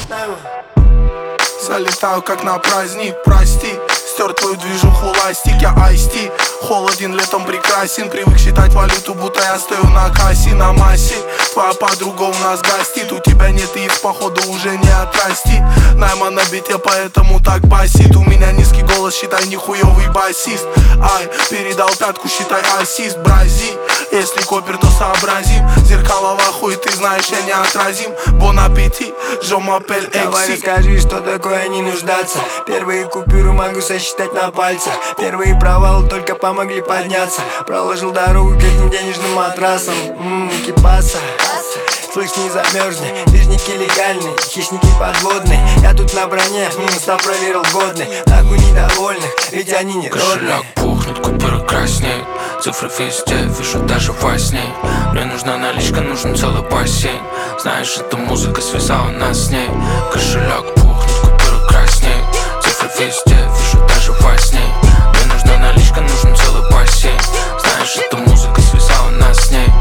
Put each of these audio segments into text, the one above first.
Залетаю как на праздник, прости. Стер твою движуху ластик, я айсти. Холоден, летом прекрасен. Привык считать валюту, будто я стою на кассе, на массе. Твоя подруга у нас гостит. У тебя нет и их, походу, уже не отрастит. Найма на бите, поэтому так басит. У меня низкий голос, считай, нихуёвый басист. Ай, передал пятку, считай, ассист. Брази, если копер, то сообразим. Зеркало в ахуе, ты знаешь, я неотразим. Бон аппетит, je m'appelle Экси. Давай расскажи, что такое не нуждаться. Первые купюры могу сосчитать на пальцах. Первые провалы только помогли подняться. Проложил дорогу к этим денежным матрасам. Кипаса, слышь, не замерзни. Движники легальные, хищники подводные. Я тут на броне, став проверил годный. Нахуй недовольных, ведь они не родные. Кошелек пухнет, купюры краснеют. Цифры везде, вижу даже во сне. Мне нужна наличка, нужен целый бассейн. Знаешь, эта музыка связала нас с ней. Кошелек пухнет, купюры краснеют. Цифры везде, вижу даже во сне. Мне нужна наличка, нужен целый бассейн. Знаешь, эта музыка связала нас с ней.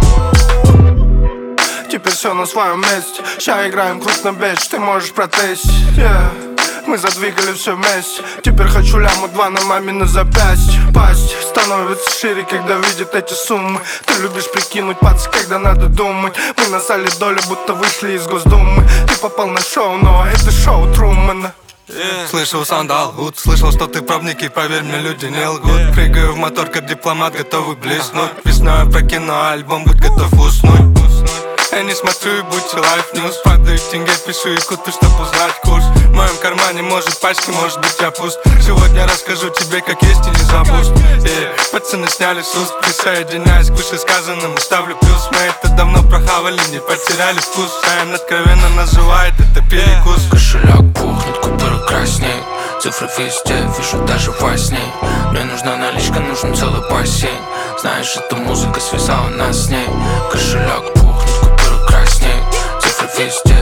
Теперь все на своем месте. Ща играем классно бэч, ты можешь протестить. Мы задвигали все вместе. Теперь хочу ляму 2 на мамино запястье. Пасть становится шире, когда видит эти суммы. Ты любишь прикинуть пац, когда надо думать. Мы насали долю, будто вышли из Госдумы. Ты попал на шоу, но это шоу Трумана. Слышал, сандал гуд, слышал, что ты пробник, и поверь мне, люди не лгут. Прыгаю в мотор, как дипломат, готовый блеснуть. Весной прокину альбом, будь готов уснуть. Я не смотрю и будьте Life News. Падаю в тенге, пишу и куту, чтоб узнать курс. В моем кармане может пачки, может быть я пуст. Сегодня расскажу тебе, как есть и не забудь. Пацаны сняли с уст, присоединяюсь к вышесказанному, ставлю плюс. Мы это давно прохавали, не потеряли вкус. Шайн откровенно называет это перекус. Кошелек пухнет, купюры краснеют. Цифры везде, вижу даже во сне. Мне нужна наличка, нужен целый бассейн. Знаешь, эта музыка связала нас с ней. Кошелек пухнет, купюры краснеют. Цифры везде,